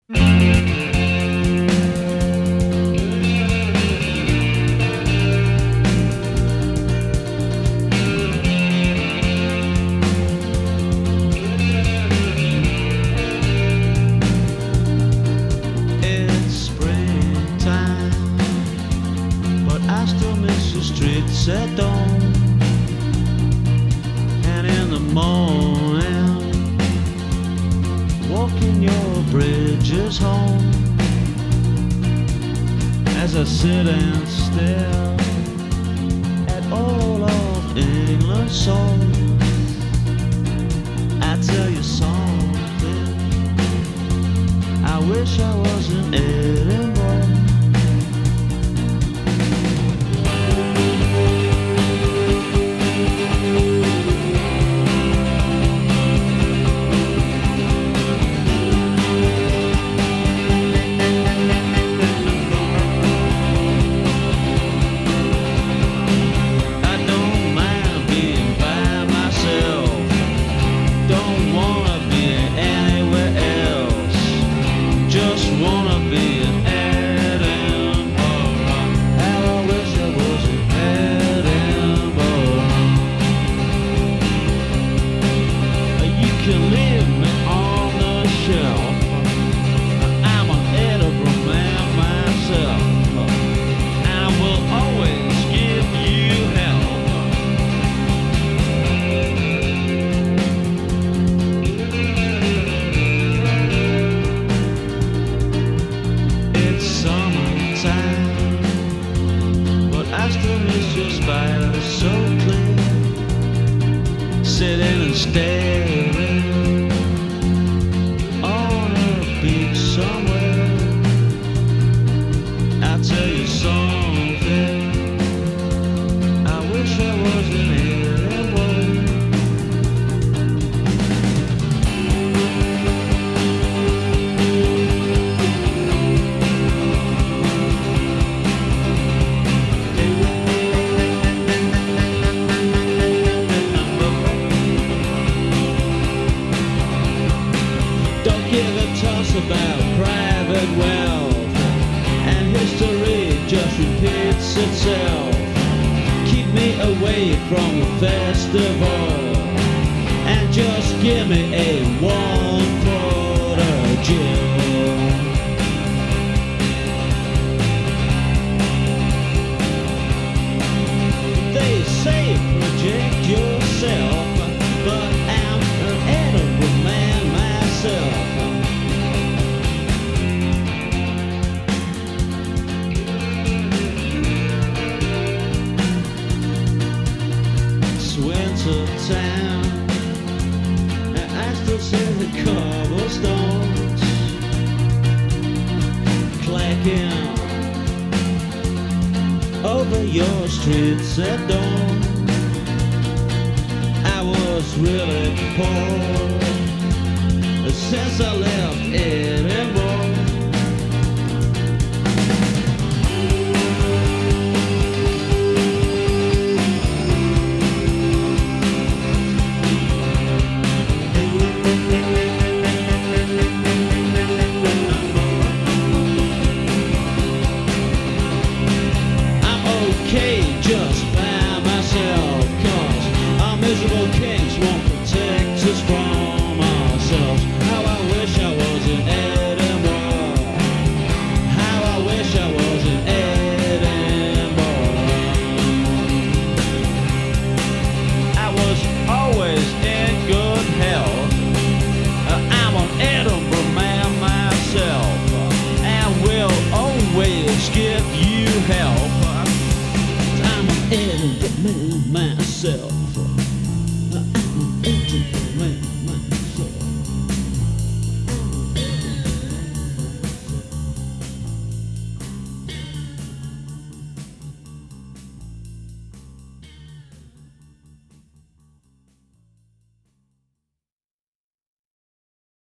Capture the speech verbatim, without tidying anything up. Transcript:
Streets at dawn, and in the morning, walking your bridges home. As I sit and stare at all of England's songs, I tell you something, I wish I was in Edinburgh. So clear, sitting and staring on a beach somewhere. I'll tell you something, I wish I was in Edinburgh. About private wealth, and history just repeats itself. Keep me away from the festival, and just give me a one quarter Jill. They say project yourself, but I'm an Edinburgh man myself. Winter town, and I still see the cobblestones clacking over your streets at dawn. I was really poor since I left Edinburgh. Just by myself, cause our miserable kings won't protect us from ourselves. How I wish I was in Edinburgh. How I wish I was in Edinburgh. I was always in good health. I'm an Edinburgh man myself, and will always give you help. Edinburgh man myself.